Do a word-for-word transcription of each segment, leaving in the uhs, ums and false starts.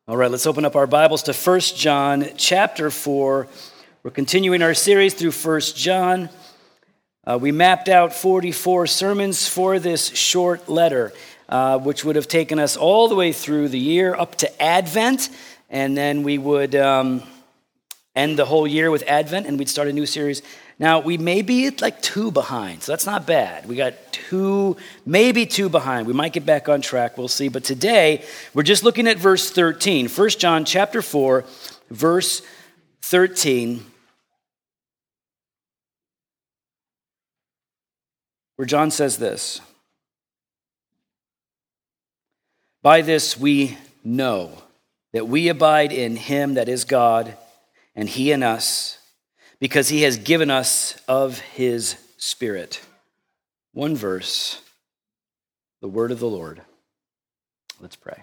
All right, let's open up our Bibles to First John chapter four. We're continuing our series through First John. Uh, we mapped out forty-four sermons for this short letter, uh, which would have taken us all the way through the year up to Advent, and then we would um, end the whole year with Advent, and we'd start a new series. Now, we may be like two behind, so that's not bad. We got two, maybe two behind. We might get back on track, we'll see. But today, we're just looking at verse thirteen. First John chapter four, verse thirteen, where John says this: "By this we know that we abide in him, that is God, and he in us, because he has given us of his Spirit." One verse, the word of the Lord. Let's pray.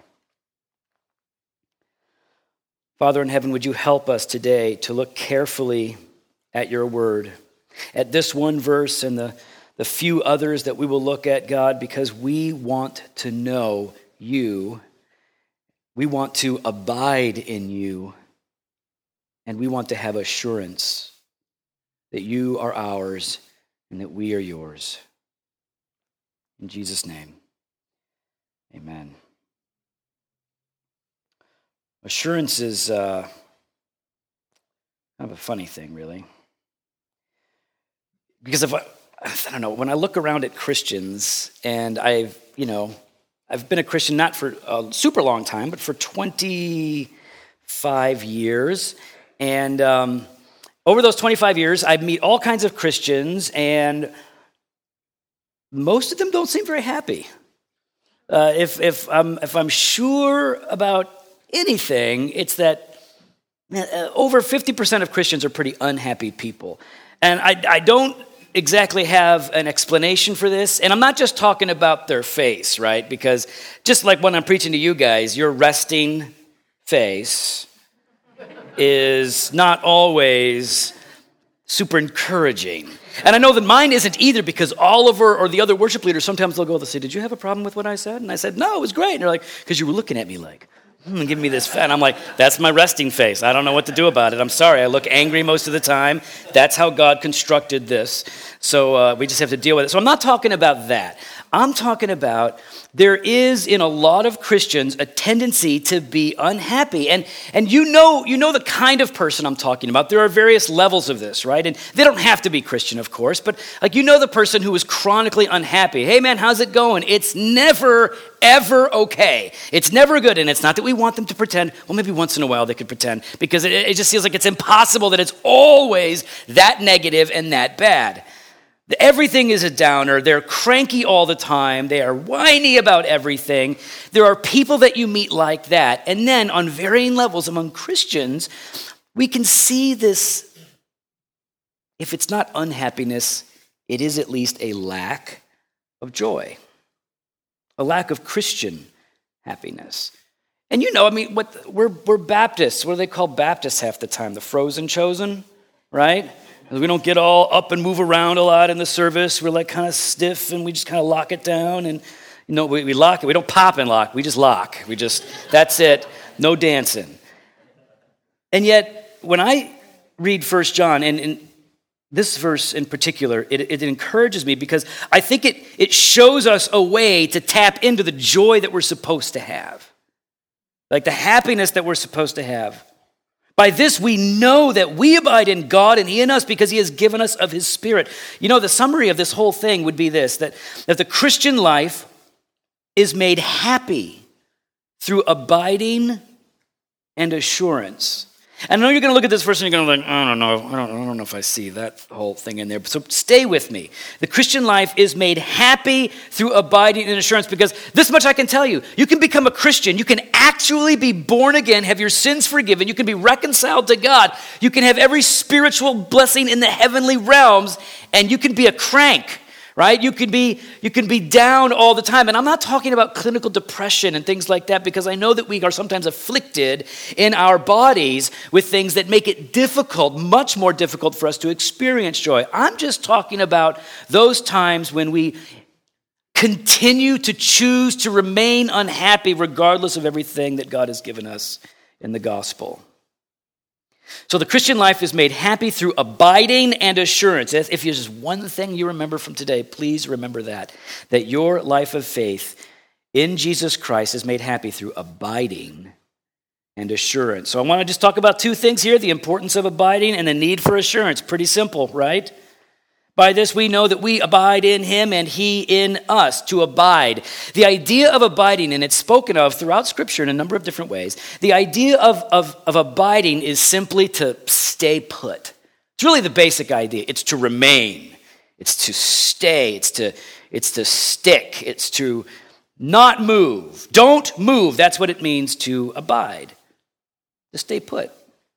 Father in heaven, would you help us today to look carefully at your word, at this one verse and the, the few others that we will look at, God, because we want to know you. We want to abide in you, and we want to have assurance that you are ours and that we are yours. In Jesus' name, amen. Assurance is uh, kind of a funny thing, really. Because if I, I don't know, when I look around at Christians, and I've, you know, I've been a Christian not for a super long time, but for twenty-five years, and um, over those twenty-five years, I meet all kinds of Christians, and most of them don't seem very happy. Uh, if if I'm if I'm sure about anything, it's that uh, over fifty percent of Christians are pretty unhappy people, and I I don't exactly have an explanation for this. And I'm not just talking about their face, right? Because just like when I'm preaching to you guys, your resting face is not always super encouraging. And I know that mine isn't either, because Oliver or the other worship leaders, sometimes they'll go, they'll say, "Did you have a problem with what I said?" And I said, "No, it was great." And they're like, "Because you were looking at me like, hmm, give me this fat." And I'm like, "That's my resting face. I don't know what to do about it. I'm sorry. I look angry most of the time. That's how God constructed this. So uh, we just have to deal with it." So I'm not talking about that. I'm talking about there is in a lot of Christians a tendency to be unhappy. And and you know you know the kind of person I'm talking about. There are various levels of this, right? And they don't have to be Christian, of course, but like you know the person who is chronically unhappy. "Hey man, how's it going?" It's never, ever okay. It's never good. And it's not that we want them to pretend. Well, maybe once in a while they could pretend, because it, it just feels like it's impossible that it's always that negative and that bad. Everything is a downer. They're cranky all the time. They are whiny about everything. There are people that you meet like that. And then on varying levels among Christians, we can see this. If it's not unhappiness, it is at least a lack of joy, a lack of Christian happiness. And you know, I mean, what we're we're Baptists. What do they call Baptists half the time? The frozen chosen, right? We don't get all up and move around a lot in the service. We're like kind of stiff, and we just kind of lock it down. And you know, we, we lock it. We don't pop and lock. We just lock. We just, that's it. No dancing. And yet, when I read First John, and, and this verse in particular, it, it encourages me, because I think it, it shows us a way to tap into the joy that we're supposed to have, like the happiness that we're supposed to have. "By this we know that we abide in God and he in us, because he has given us of his Spirit." You know, the summary of this whole thing would be this, that, that the Christian life is made happy through abiding and assurance. And I know you're going to look at this verse and you're going to like, I don't know, I don't, I don't know if I see that whole thing in there. So stay with me. The Christian life is made happy through abiding and assurance, because this much I can tell you. You can become a Christian. You can actually be born again, have your sins forgiven. You can be reconciled to God. You can have every spiritual blessing in the heavenly realms, and you can be a crank. Right? You can be you can be down all the time. And I'm not talking about clinical depression and things like that, because I know that we are sometimes afflicted in our bodies with things that make it difficult, much more difficult for us to experience joy. I'm just talking about those times when we continue to choose to remain unhappy regardless of everything that God has given us in the gospel. So the Christian life is made happy through abiding and assurance. If there's just one thing you remember from today, please remember that, that your life of faith in Jesus Christ is made happy through abiding and assurance. So I want to just talk about two things here, the importance of abiding and the need for assurance. Pretty simple, right? By this we know that we abide in him and he in us, to abide. The idea of abiding, and it's spoken of throughout Scripture in a number of different ways, the idea of, of, of abiding is simply to stay put. It's really the basic idea. It's to remain. It's to stay. It's to, it's to stick. It's to not move. Don't move. That's what it means to abide, to stay put.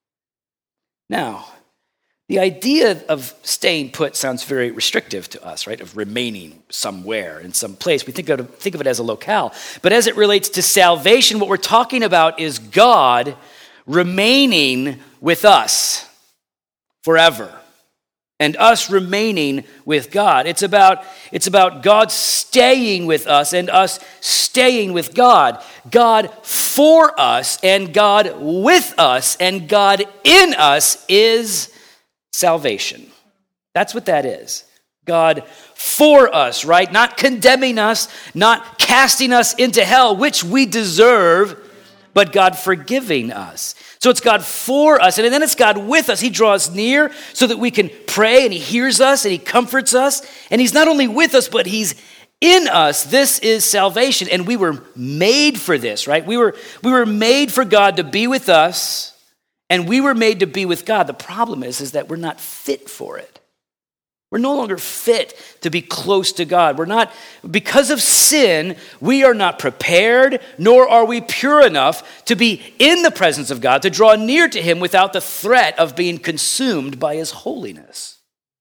Now, the idea of staying put sounds very restrictive to us, right? Of remaining somewhere in some place. We think of, it, think of it as a locale. But as it relates to salvation, what we're talking about is God remaining with us forever and us remaining with God. It's about, it's about God staying with us and us staying with God. God for us and God with us and God in us is salvation. That's what that is. God for us, right? Not condemning us, not casting us into hell, which we deserve, but God forgiving us. So it's God for us, and then it's God with us. He draws near so that we can pray, and he hears us, and he comforts us. And he's not only with us, but he's in us. This is salvation, and we were made for this, right? We were, we were made for God to be with us, and we were made to be with God. The problem is, is that we're not fit for it. We're no longer fit to be close to God. We're not, because of sin, we are not prepared, nor are we pure enough to be in the presence of God, to draw near to him without the threat of being consumed by his holiness.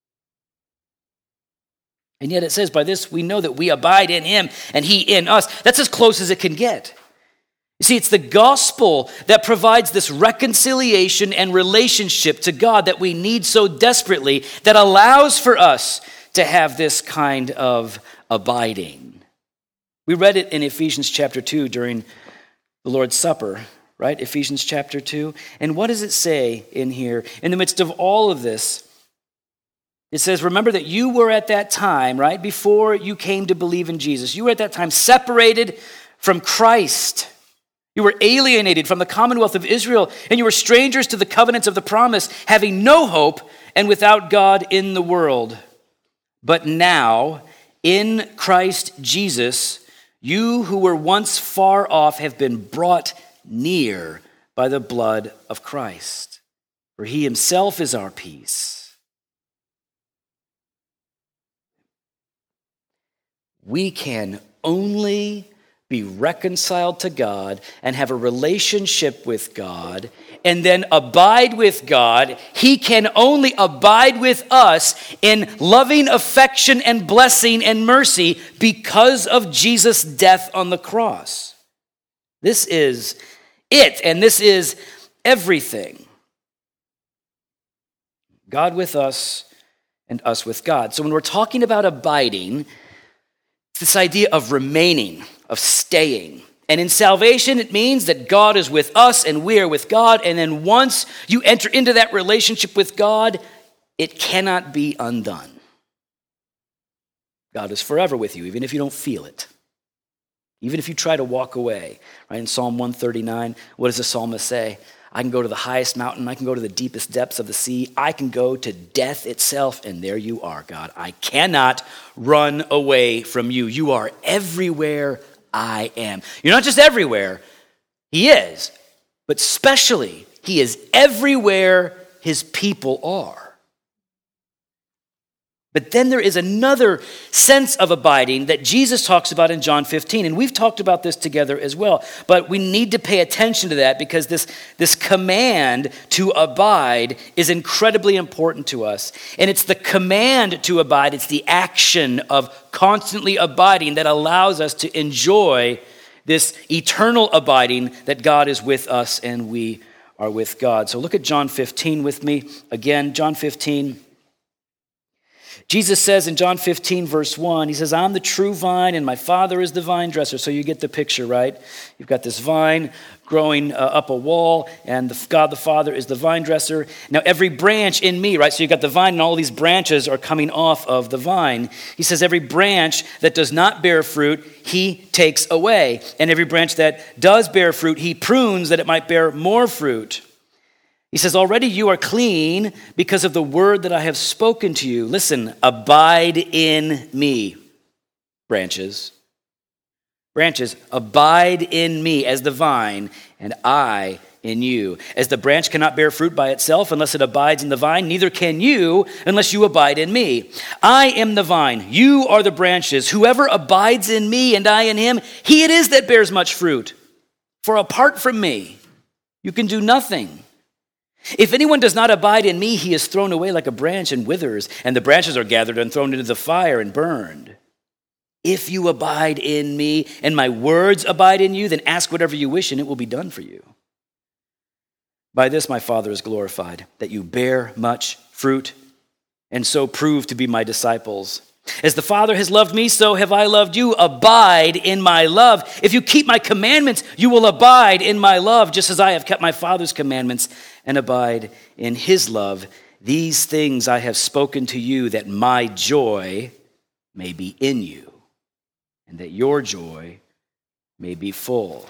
And yet it says, by this we know that we abide in him and he in us. That's as close as it can get. You see, it's the gospel that provides this reconciliation and relationship to God that we need so desperately, that allows for us to have this kind of abiding. We read it in Ephesians chapter two during the Lord's Supper, right? Ephesians chapter two. And what does it say in here? In the midst of all of this, it says, remember that you were at that time, right, before you came to believe in Jesus, you were at that time separated from Christ. You were alienated from the commonwealth of Israel, and you were strangers to the covenants of the promise, having no hope and without God in the world. But now, in Christ Jesus, you who were once far off have been brought near by the blood of Christ. For he himself is our peace. We can only be reconciled to God and have a relationship with God and then abide with God. He can only abide with us in loving affection and blessing and mercy because of Jesus' death on the cross. This is it, and this is everything. God with us and us with God. So when we're talking about abiding, it's this idea of remaining, of staying. And in salvation, it means that God is with us and we are with God. And then once you enter into that relationship with God, it cannot be undone. God is forever with you, even if you don't feel it. Even if you try to walk away. Right? In Psalm one thirty-nine, what does the psalmist say? I can go to the highest mountain. I can go to the deepest depths of the sea. I can go to death itself. And there you are, God. I cannot run away from you. You are everywhere I am. You're not just everywhere. He is. But especially, he is everywhere his people are. But then there is another sense of abiding that Jesus talks about in John fifteen. And we've talked about this together as well. But we need to pay attention to that because this, this command to abide is incredibly important to us. And it's the command to abide, it's the action of constantly abiding that allows us to enjoy this eternal abiding that God is with us and we are with God. So look at John fifteen with me. Again, John fifteen. Jesus says in John fifteen, verse one, he says, I'm the true vine and my Father is the vine dresser. So you get the picture, right? You've got this vine growing uh, up a wall, and the, God the Father is the vine dresser. Now every branch in me, right? So you've got the vine and all these branches are coming off of the vine. He says every branch that does not bear fruit, he takes away. And every branch that does bear fruit, he prunes that it might bear more fruit. He says, already you are clean because of the word that I have spoken to you. Listen, abide in me, branches. Branches, abide in me as the vine, and I in you. As the branch cannot bear fruit by itself unless it abides in the vine, neither can you unless you abide in me. I am the vine, you are the branches. Whoever abides in me and I in him, he it is that bears much fruit. For apart from me, you can do nothing. If anyone does not abide in me, he is thrown away like a branch and withers, and the branches are gathered and thrown into the fire and burned. If you abide in me and my words abide in you, then ask whatever you wish and it will be done for you. By this my Father is glorified, that you bear much fruit and so prove to be my disciples. As the Father has loved me, so have I loved you. Abide in my love. If you keep my commandments, you will abide in my love, just as I have kept my Father's commandments and abide in his love. These things I have spoken to you, that my joy may be in you, and that your joy may be full.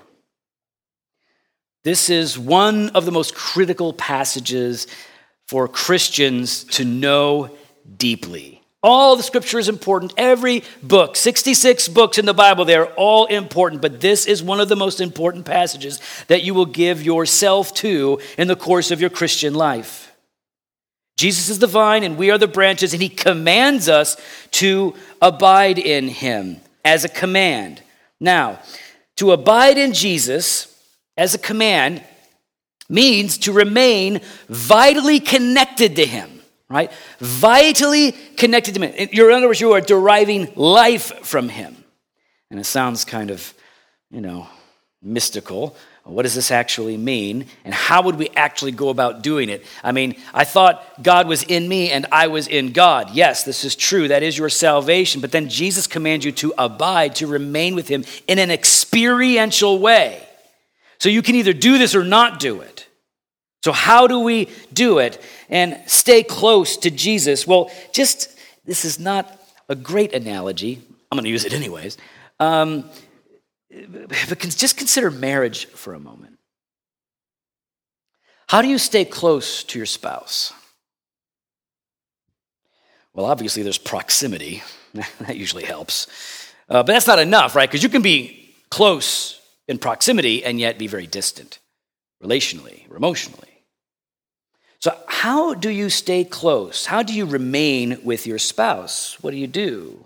This is one of the most critical passages for Christians to know deeply. All the scripture is important. Every book, sixty-six books in the Bible, they're all important. But this is one of the most important passages that you will give yourself to in the course of your Christian life. Jesus is the vine and we are the branches, and he commands us to abide in him as a command. Now, to abide in Jesus as a command means to remain vitally connected to him. Right? Vitally connected to him. You're, in other words, you are deriving life from him. And it sounds kind of, you know, mystical. What does this actually mean? And how would we actually go about doing it? I mean, I thought God was in me and I was in God. Yes, this is true. That is your salvation. But then Jesus commands you to abide, to remain with him in an experiential way. So you can either do this or not do it. So how do we do it and stay close to Jesus? Well, just, this is not a great analogy. I'm going to use it anyways. Um, but just consider marriage for a moment. How do you stay close to your spouse? Well, obviously there's proximity. That usually helps. Uh, but that's not enough, right? Because you can be close in proximity and yet be very distant relationally or emotionally. So how do you stay close? How do you remain with your spouse? What do you do?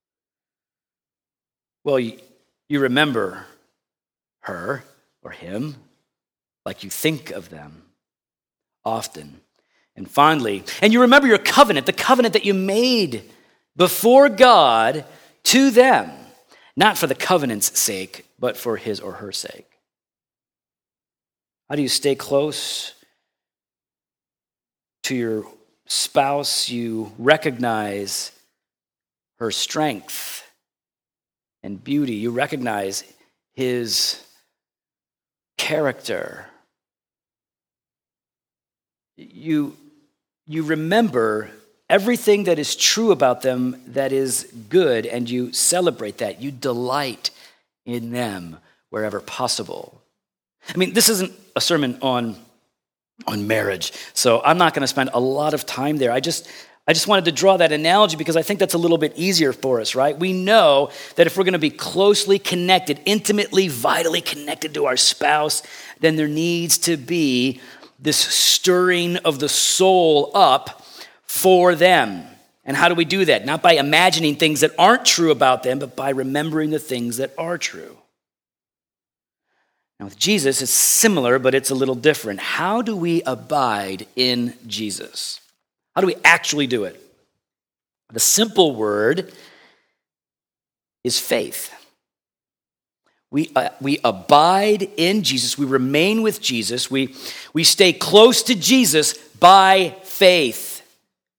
Well, you, you remember her or him like you think of them often and fondly. And you remember your covenant, the covenant that you made before God to them, not for the covenant's sake, but for his or her sake. How do you stay close to your spouse? You recognize her strength and beauty. You recognize his character. You, you remember everything that is true about them that is good, and you celebrate that. You delight in them wherever possible. I mean, this isn't a sermon on on marriage. So I'm not going to spend a lot of time there. I just I just wanted to draw that analogy because I think that's a little bit easier for us, right? We know that if we're going to be closely connected, intimately, vitally connected to our spouse, then there needs to be this stirring of the soul up for them. And how do we do that? Not by imagining things that aren't true about them, but by remembering the things that are true. Now, with Jesus, it's similar, but it's a little different. How do we abide in Jesus? How do we actually do it? The simple word is faith. We, uh, we abide in Jesus. We remain with Jesus. We, we stay close to Jesus by faith.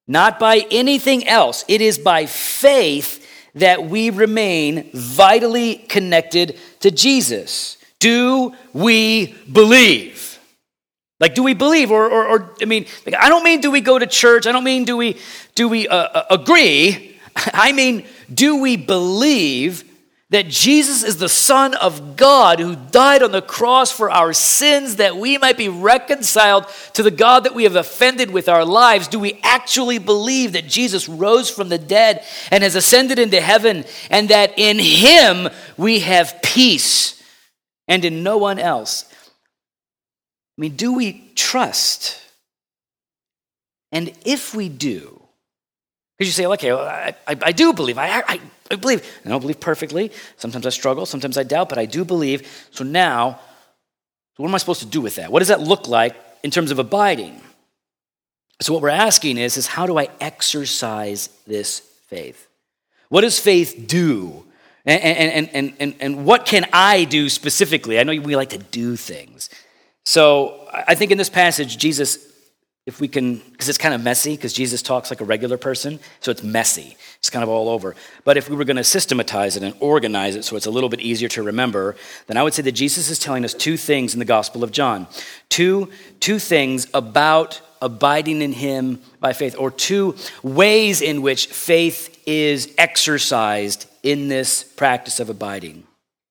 not by anything else. It is by faith that we remain vitally connected to Jesus. Do we believe? Like, do we believe? Or, or, or I mean, like, I don't mean do we go to church. I don't mean do we do we uh, uh, agree. I mean, do we believe that Jesus is the Son of God who died on the cross for our sins that we might be reconciled to the God that we have offended with our lives? Do we actually believe that Jesus rose from the dead and has ascended into heaven, and that in him we have peace and in no one else? I mean, do we trust? And if we do, because you say, okay, well, I, I, I do believe, I, I, I believe. I don't believe perfectly. Sometimes I struggle, sometimes I doubt, but I do believe. So now, so what am I supposed to do with that? What does that look like in terms of abiding? So what we're asking is, is how do I exercise this faith? What does faith do? And, and, and, and, and what can I do specifically? I know we like to do things. So I think in this passage, Jesus, if we can, because it's kind of messy, because Jesus talks like a regular person, so it's messy. It's kind of all over. But if we were going to systematize it and organize it so it's a little bit easier to remember, then I would say that Jesus is telling us two things in the Gospel of John. Two, two things about abiding in him by faith, or two ways in which faith is exercised in this practice of abiding.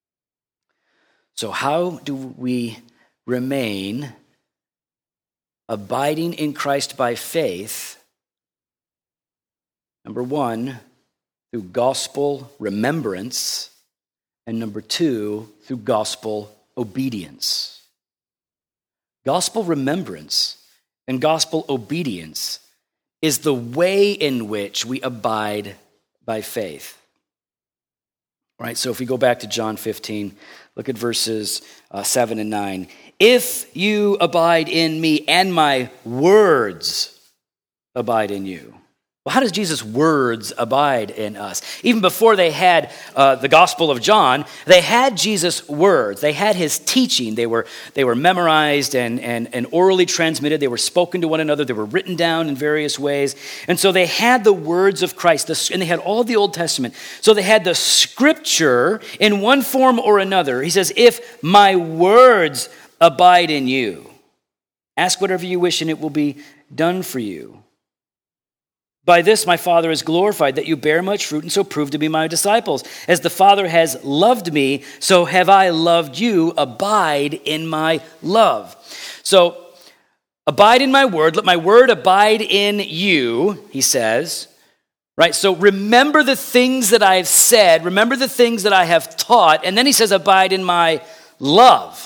So how do we remain abiding in Christ by faith? Number one, through gospel remembrance, and number two, through gospel obedience. Gospel remembrance and gospel obedience is the way in which we abide by faith. All right, so if we go back to John fifteen, look at verses uh, seven and nine. If you abide in me and my words abide in you. Well, how does Jesus' words abide in us? Even before they had uh, the Gospel of John, they had Jesus' words. They had his teaching. They were they were memorized and, and, and orally transmitted. They were spoken to one another. They were written down in various ways. And so they had the words of Christ, and they had all the Old Testament. So they had the scripture in one form or another. He says, if my words abide in you, ask whatever you wish and it will be done for you. By this my Father is glorified, that you bear much fruit and so prove to be my disciples. As the Father has loved me, so have I loved you. Abide in my love. So abide in my word. Let my word abide in you, he says. Right? So remember the things that I've said. Remember the things that I have taught. And then he says, abide in my love.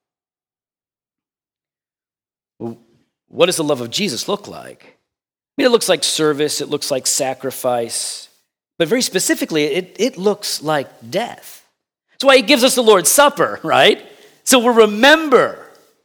What does the love of Jesus look like? I mean, it looks like service, it looks like sacrifice, but very specifically, it, it looks like death. That's why he gives us the Lord's Supper, right? So we'll remember.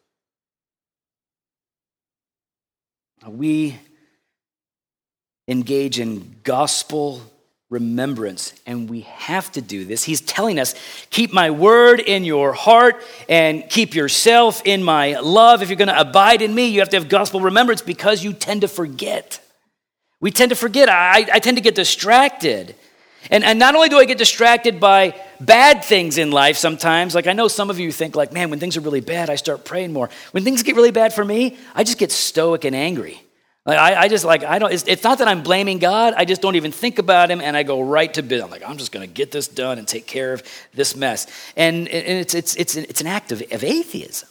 We engage in gospel remembrance, and we have to do this. He's telling us, keep my word in your heart and keep yourself in my love. If you're going to abide in me, you have to have gospel remembrance, because you tend to forget. We tend to forget. I, I tend to get distracted. And, and not only do I get distracted by bad things in life sometimes, like I know some of you think like, man, when things are really bad, I start praying more. When things get really bad for me, I just get stoic and angry. Like I, I just like, I don't, it's, it's not that I'm blaming God, I just don't even think about him, and I go right to bed. I'm like, I'm just gonna get this done and take care of this mess. And, and it's, it's, it's, it's an act of, of atheism.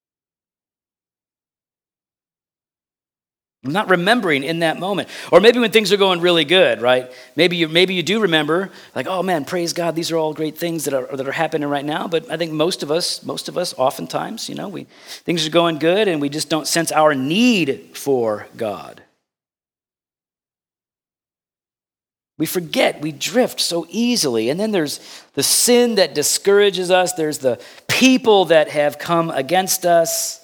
I'm not remembering in that moment. Or maybe when things are going really good, right? Maybe you maybe you do remember, like, oh man, praise God, these are all great things that are that are happening right now. But I think most of us, most of us, oftentimes, you know, we things are going good and we just don't sense our need for God. We forget, we drift so easily. And then there's the sin that discourages us. There's the people that have come against us.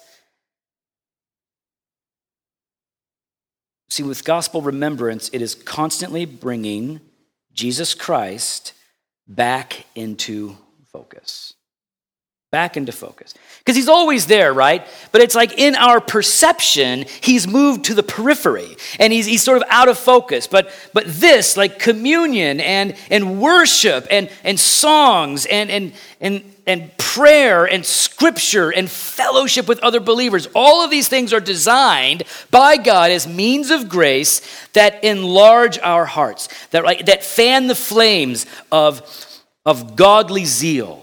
See, with gospel remembrance, it is constantly bringing Jesus Christ back into focus. Back into focus. Because he's always there, right? But it's like in our perception, he's moved to the periphery and he's, he's sort of out of focus. But but this, like communion and, and worship and, and songs and, and, and, and prayer and scripture and fellowship with other believers, all of these things are designed by God as means of grace that enlarge our hearts, that, like, that fan the flames of, of godly zeal.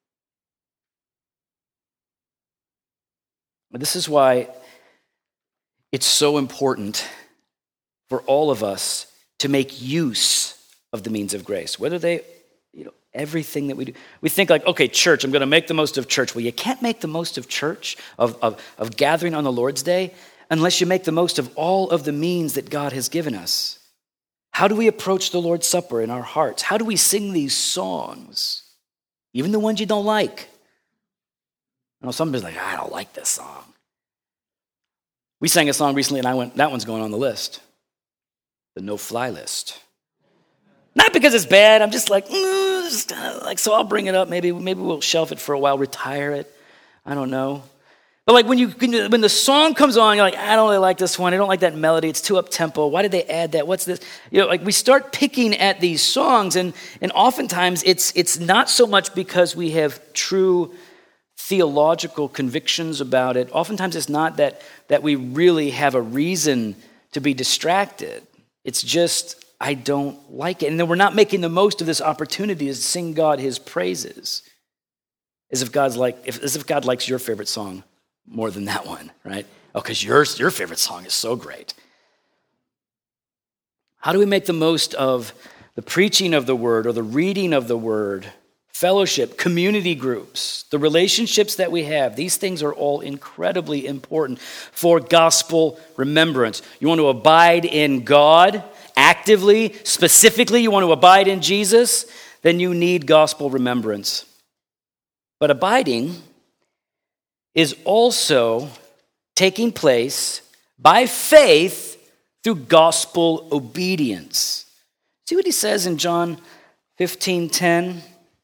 This is why it's so important for all of us to make use of the means of grace, whether they, you know, everything that we do. We think like, okay, church, I'm going to make the most of church. Well, you can't make the most of church, of, of, of gathering on the Lord's Day, unless you make the most of all of the means that God has given us. How do we approach the Lord's Supper in our hearts? How do we sing these songs, even the ones you don't like? You know, somebody's like, I don't like this song. We sang a song recently, and I went, that one's going on the list, the no-fly list. Not because it's bad. I'm just like, mm, just kinda like, so I'll bring it up. Maybe, maybe we'll shelf it for a while, retire it. I don't know. But like when you when the song comes on, you're like, I don't really like this one. I don't like that melody. It's too up tempo. Why did they add that? What's this? You know, like we start picking at these songs, and and oftentimes it's it's not so much because we have true theological convictions about it. Oftentimes it's not that, that we really have a reason to be distracted. It's just, I don't like it. And then we're not making the most of this opportunity to sing God his praises. As if God's like, if, as if God likes your favorite song more than that one, right? Oh, because your, your favorite song is so great. How do we make the most of the preaching of the word or the reading of the word? Fellowship, community groups, the relationships that we have, these things are all incredibly important for gospel remembrance. You want to abide in God actively, specifically, you want to abide in Jesus, then you need gospel remembrance. But abiding is also taking place by faith through gospel obedience. See what he says in John fifteen ten?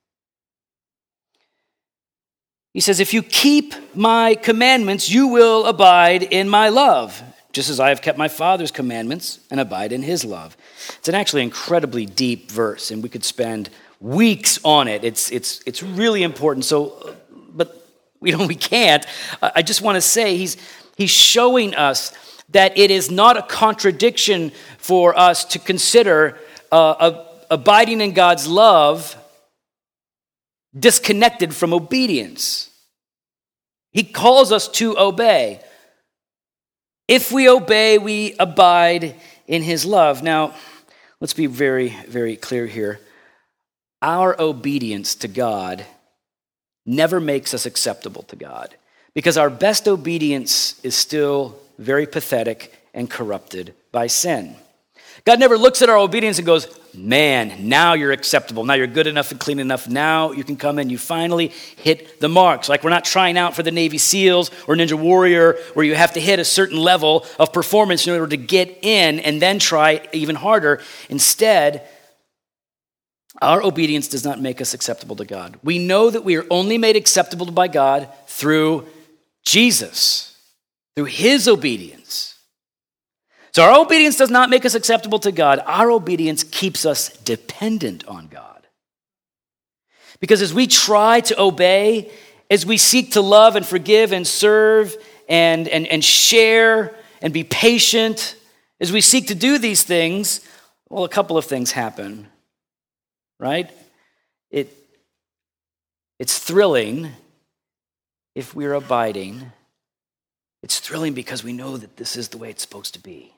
He says, if you keep my commandments, you will abide in my love, just as I have kept my Father's commandments and abide in his love. It's an actually incredibly deep verse, and we could spend weeks on it. It's it's it's really important. So, but we don't we can't. I just want to say he's he's showing us that it is not a contradiction for us to consider uh, abiding in God's love disconnected from obedience. He calls us to obey. If we obey, we abide in his love. Now, let's be very, very clear here. Our obedience to God never makes us acceptable to God, because our best obedience is still very pathetic and corrupted by sin. God never looks at our obedience and goes, man, now you're acceptable. Now you're good enough and clean enough. Now you can come in. You finally hit the marks. Like we're not trying out for the Navy SEALs or Ninja Warrior where you have to hit a certain level of performance in order to get in and then try even harder. Instead, our obedience does not make us acceptable to God. We know that we are only made acceptable by God through Jesus, through his obedience. So our obedience does not make us acceptable to God. Our obedience keeps us dependent on God. Because as we try to obey, as we seek to love and forgive and serve and, and, and share and be patient, as we seek to do these things, well, a couple of things happen, right? It, it's thrilling if we're abiding. It's thrilling because we know that this is the way it's supposed to be.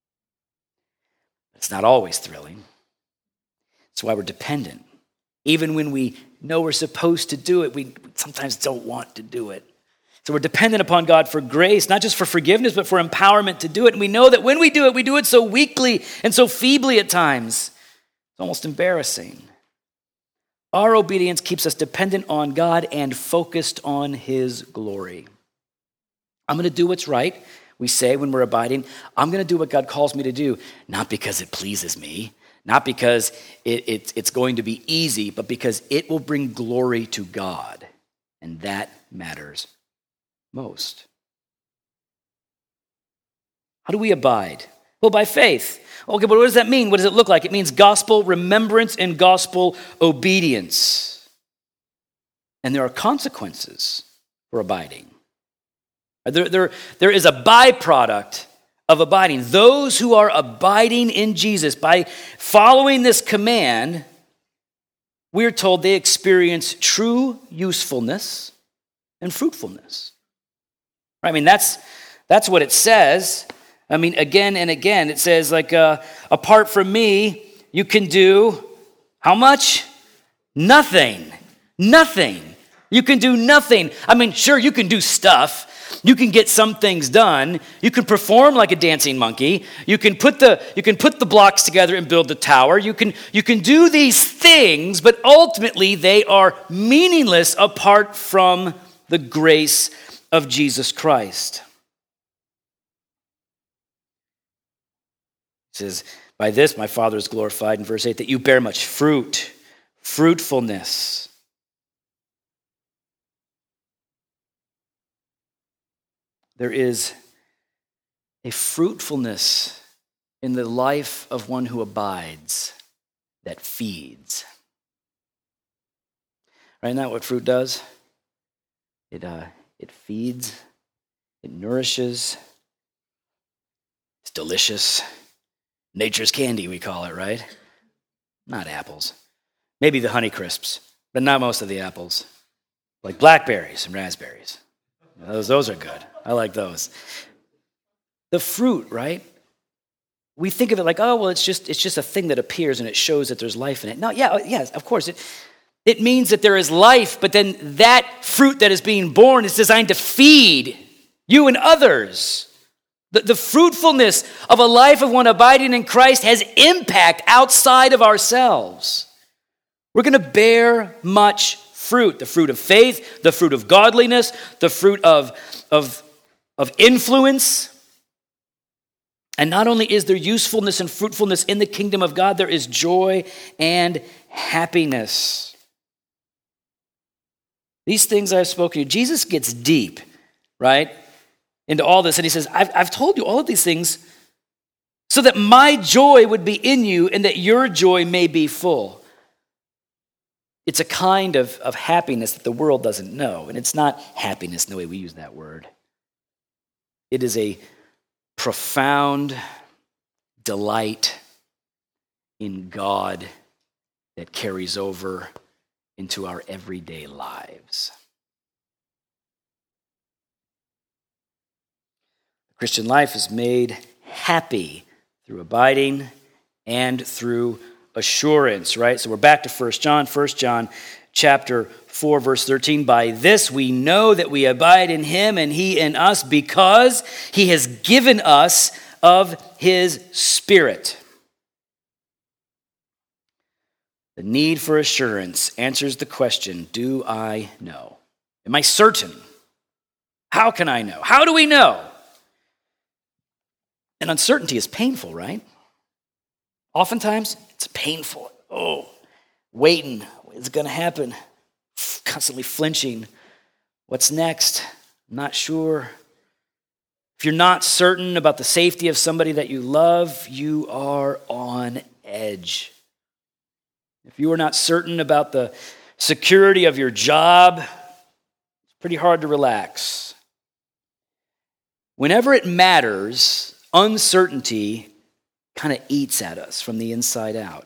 It's not always thrilling. That's why we're dependent. Even when we know we're supposed to do it, we sometimes don't want to do it. So we're dependent upon God for grace, not just for forgiveness, but for empowerment to do it. And we know that when we do it, we do it so weakly and so feebly at times. It's almost embarrassing. Our obedience keeps us dependent on God and focused on his glory. I'm going to do what's right. We say when we're abiding, I'm going to do what God calls me to do, not because it pleases me, not because it, it, it's going to be easy, but because it will bring glory to God. And that matters most. How do we abide? Well, by faith. Okay, but what does that mean? What does it look like? It means gospel remembrance and gospel obedience. And there are consequences for abiding. There, there, there is a byproduct of abiding. Those who are abiding in Jesus, by following this command, we're told they experience true usefulness and fruitfulness. I mean, that's that's what it says. I mean, again and again, it says, like, uh, apart from me, you can do how much? Nothing. Nothing. You can do nothing. I mean, sure, you can do stuff. You can get some things done. You can perform like a dancing monkey. You can put the you can put the blocks together and build the tower. You can you can do these things, but ultimately they are meaningless apart from the grace of Jesus Christ. It says, by this my Father is glorified, in verse eight, that you bear much fruit, fruitfulness. There is a fruitfulness in the life of one who abides that feeds. Right? Isn't that what fruit does? It, uh, it feeds, it nourishes, it's delicious. Nature's candy, we call it, right? Not apples. Maybe the Honey Crisps, but not most of the apples. Like blackberries and raspberries. Those, those are good. I like those. The fruit, right? We think of it like, oh, well, it's just it's just a thing that appears and it shows that there's life in it. No, yeah, yes, of course. It, it means that there is life, but then that fruit that is being born is designed to feed you and others. The, the fruitfulness of a life of one abiding in Christ has impact outside of ourselves. We're going to bear much fruit. The fruit of faith, the fruit of godliness, the fruit of, of, of influence. And not only is there usefulness and fruitfulness in the kingdom of God, there is joy and happiness. These things I've spoken to you. Jesus gets deep, right, into all this. And he says, I've, I've told you all of these things so that my joy would be in you and that your joy may be full. It's a kind of, of happiness that the world doesn't know. And it's not happiness in the way we use that word. It is a profound delight in God that carries over into our everyday lives. The Christian life is made happy through abiding and through assurance, right? So we're back to First John, First John chapter four, verse thirteen. By this we know that we abide in him and he in us, because he has given us of his Spirit. The need for assurance answers the question, do I know? Am I certain? How can I know? How do we know? And uncertainty is painful, right? Oftentimes, it's painful. Oh, waiting. What's going to happen? Constantly flinching. What's next? Not sure. If you're not certain about the safety of somebody that you love, you are on edge. If you are not certain about the security of your job, it's pretty hard to relax. Whenever it matters, uncertainty kind of eats at us from the inside out.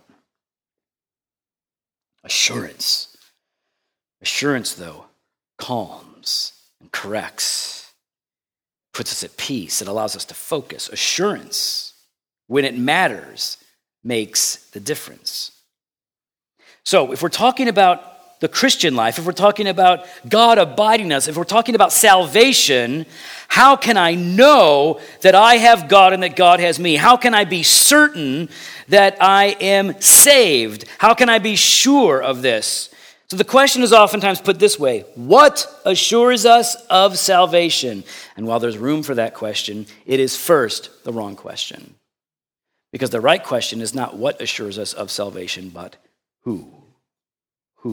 Assurance. Assurance, though, calms and corrects, puts us at peace. It allows us to focus. Assurance, when it matters, makes the difference. So if we're talking about the Christian life, if we're talking about God abiding us, if we're talking about salvation, how can I know that I have God and that God has me? How can I be certain that I am saved? How can I be sure of this? So the question is oftentimes put this way: what assures us of salvation? And while there's room for that question, it is first the wrong question. Because the right question is not what assures us of salvation, but who? Who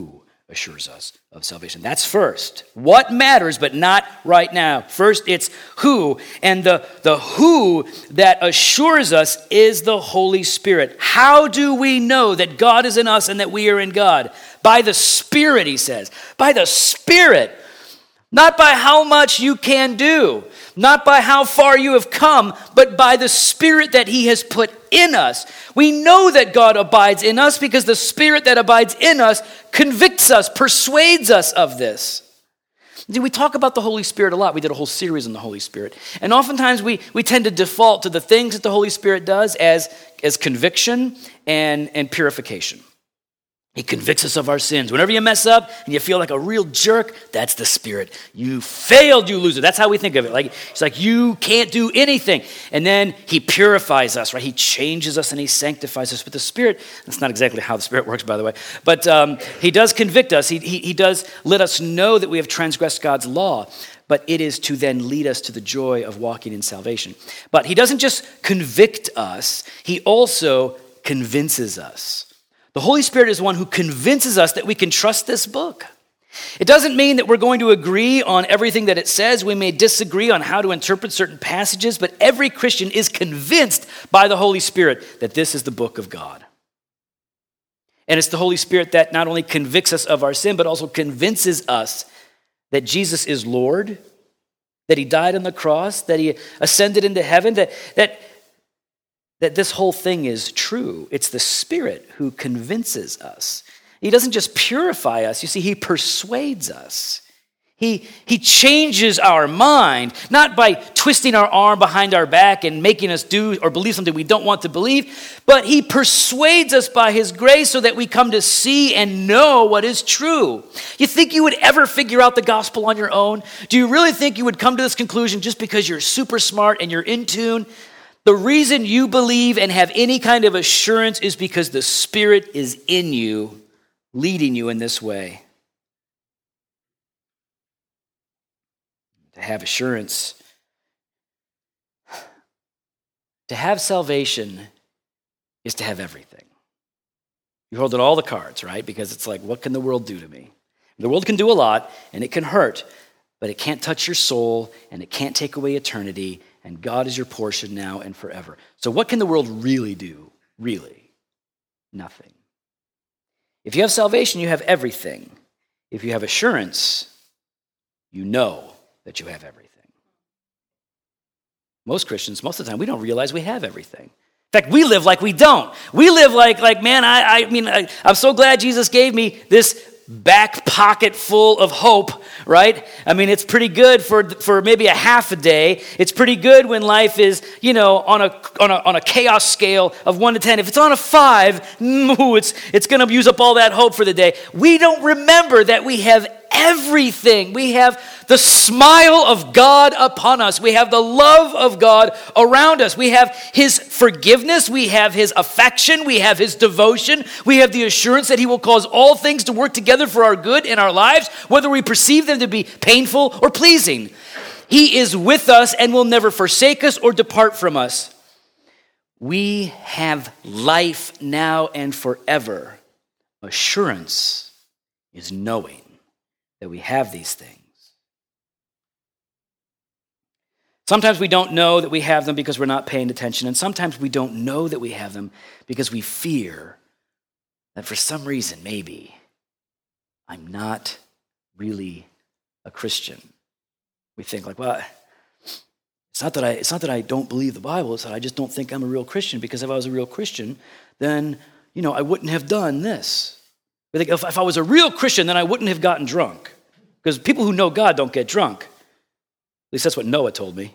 assures us of salvation. That's first. What matters, but not right now. First, it's who. And the, the who that assures us is the Holy Spirit. How do we know that God is in us and that we are in God? By the Spirit, he says. By the Spirit. Not by how much you can do. Not by how far you have come, but by the Spirit that he has put in us. We know that God abides in us because the Spirit that abides in us convicts us, persuades us of this. We talk about the Holy Spirit a lot. We did a whole series on the Holy Spirit. And oftentimes we, we tend to default to the things that the Holy Spirit does as, as conviction and, and purification. He convicts us of our sins. Whenever you mess up and you feel like a real jerk, that's the Spirit. You failed, you loser. That's how we think of it. Like it's like you can't do anything. And then he purifies us, right? He changes us and he sanctifies us. But the Spirit, that's not exactly how the Spirit works, by the way. But um, he does convict us. He, he, he does let us know that we have transgressed God's law. But it is to then lead us to the joy of walking in salvation. But he doesn't just convict us. He also convinces us. The Holy Spirit is one who convinces us that we can trust this book. It doesn't mean that we're going to agree on everything that it says. We may disagree on how to interpret certain passages, but every Christian is convinced by the Holy Spirit that this is the book of God. And it's the Holy Spirit that not only convicts us of our sin, but also convinces us that Jesus is Lord, that he died on the cross, that he ascended into heaven, that that that this whole thing is true. It's the Spirit who convinces us. He doesn't just purify us. You see, he persuades us. He, he changes our mind, not by twisting our arm behind our back and making us do or believe something we don't want to believe, but he persuades us by his grace so that we come to see and know what is true. You think you would ever figure out the gospel on your own? Do you really think you would come to this conclusion just because you're super smart and you're in tune? The reason you believe and have any kind of assurance is because the Spirit is in you, leading you in this way. To have assurance, to have salvation is to have everything. You hold all the cards, right? Because it's like, what can the world do to me? The world can do a lot, and it can hurt, but it can't touch your soul, and it can't take away eternity. And God is your portion now and forever. So what can the world really do? Really? Nothing. If you have salvation, you have everything. If you have assurance, you know that you have everything. Most Christians, most of the time, we don't realize we have everything. In fact, we live like we don't. We live like, like man, I, I mean, I, I'm so glad Jesus gave me this back pocket full of hope, right? I mean, it's pretty good for for maybe a half a day. It's pretty good when life is, you know, on a on a on a chaos scale of one to ten. If it's on a five, ooh, it's it's going to use up all that hope for the day. We don't remember that we have everything. We have the smile of God upon us. We have the love of God around us. We have his forgiveness. We have his affection. We have his devotion. We have the assurance that he will cause all things to work together for our good in our lives, whether we perceive them to be painful or pleasing. He is with us and will never forsake us or depart from us. We have life now and forever. Assurance is knowing that we have these things. Sometimes we don't know that we have them because we're not paying attention, and sometimes we don't know that we have them because we fear that for some reason, maybe, I'm not really a Christian. We think like, well, it's not that I, it's not that I don't believe the Bible, it's that I just don't think I'm a real Christian, because if I was a real Christian, then, you know, I wouldn't have done this. We think if, if I was a real Christian, then I wouldn't have gotten drunk. Because people who know God don't get drunk. At least that's what Noah told me.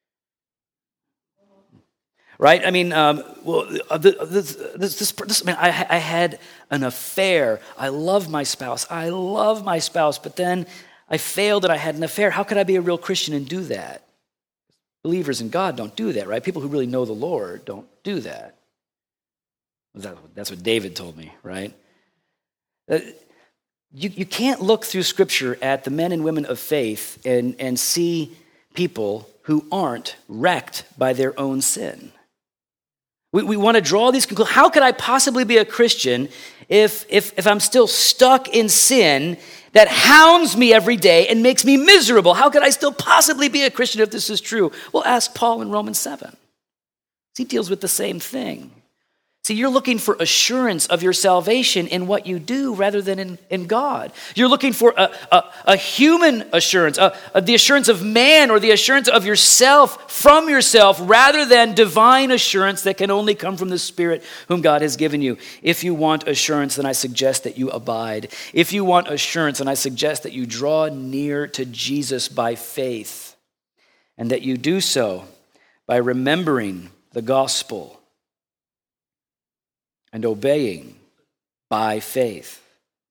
Right? I mean, um, well, this, this, this, this man, I, I had an affair. I love my spouse. I love my spouse. But then I failed and I had an affair. How could I be a real Christian and do that? Believers in God don't do that, right? People who really know the Lord don't do that. That's what David told me, right? Uh, you, you can't look through Scripture at the men and women of faith and, and see people who aren't wrecked by their own sin. We, we want to draw these conclusions. How could I possibly be a Christian if, if, if I'm still stuck in sin that hounds me every day and makes me miserable? How could I still possibly be a Christian if this is true? Well, ask Paul in Romans seven. He deals with the same thing. See, you're looking for assurance of your salvation in what you do rather than in, in God. You're looking for a, a, a human assurance, a, a, the assurance of man or the assurance of yourself from yourself rather than divine assurance that can only come from the Spirit whom God has given you. If you want assurance, then I suggest that you abide. If you want assurance, then I suggest that you draw near to Jesus by faith and that you do so by remembering the gospel and obeying by faith.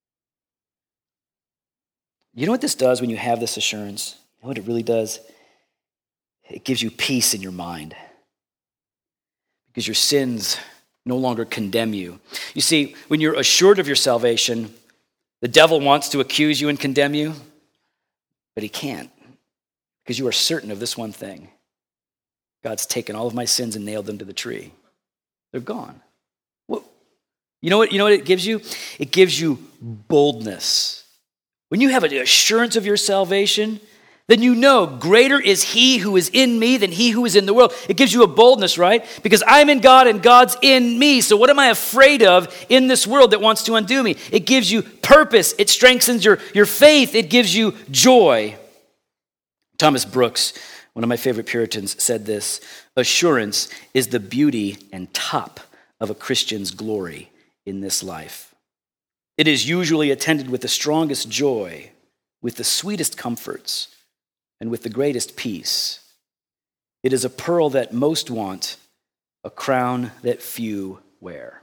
You know what this does when you have this assurance? You know what it really does? It gives you peace in your mind because your sins no longer condemn you. You see, when you're assured of your salvation, the devil wants to accuse you and condemn you, but he can't because you are certain of this one thing. God's taken all of my sins and nailed them to the tree. They're gone. You know what, you know what it gives you? It gives you boldness. When you have an assurance of your salvation, then you know greater is he who is in me than he who is in the world. It gives you a boldness, right? Because I'm in God and God's in me. So what am I afraid of in this world that wants to undo me? It gives you purpose. It strengthens your, your faith. It gives you joy. Thomas Brooks, one of my favorite Puritans, said this: assurance is the beauty and top of a Christian's glory in this life. It is usually attended with the strongest joy, with the sweetest comforts, and with the greatest peace. It is a pearl that most want, a crown that few wear.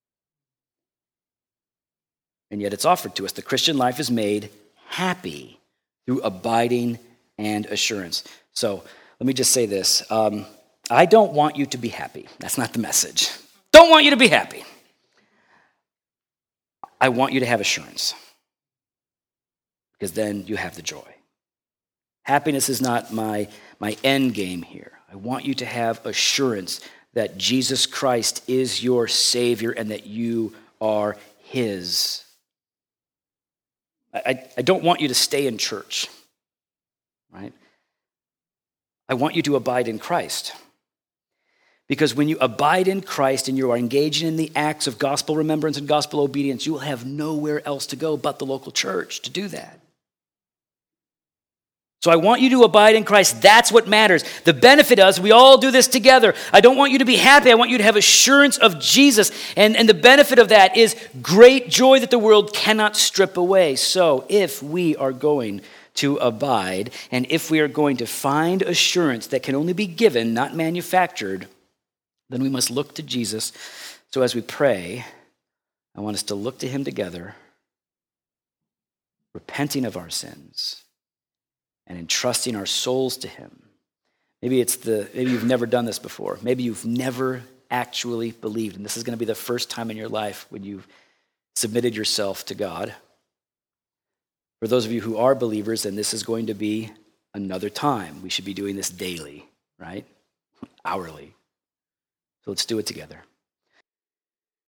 And yet it's offered to us. The Christian life is made happy through abiding and assurance. So let me just say this. Um, I don't want you to be happy. That's not the message. Don't want you to be happy. I want you to have assurance, because then you have the joy. Happiness is not my, my end game here. I want you to have assurance that Jesus Christ is your Savior and that you are his. I, I don't want you to stay in church, right? I want you to abide in Christ. Because when you abide in Christ and you are engaging in the acts of gospel remembrance and gospel obedience, you will have nowhere else to go but the local church to do that. So I want you to abide in Christ. That's what matters. The benefit is we all do this together. I don't want you to be happy. I want you to have assurance of Jesus. And, and the benefit of that is great joy that the world cannot strip away. So if we are going to abide, and if we are going to find assurance that can only be given, not manufactured, then we must look to Jesus. So as we pray, I want us to look to him together, repenting of our sins and entrusting our souls to him. Maybe it's the maybe you've never done this before. Maybe you've never actually believed, and this is going to be the first time in your life when you've submitted yourself to God. For those of you who are believers, then this is going to be another time. We should be doing this daily, right? Hourly. So let's do it together.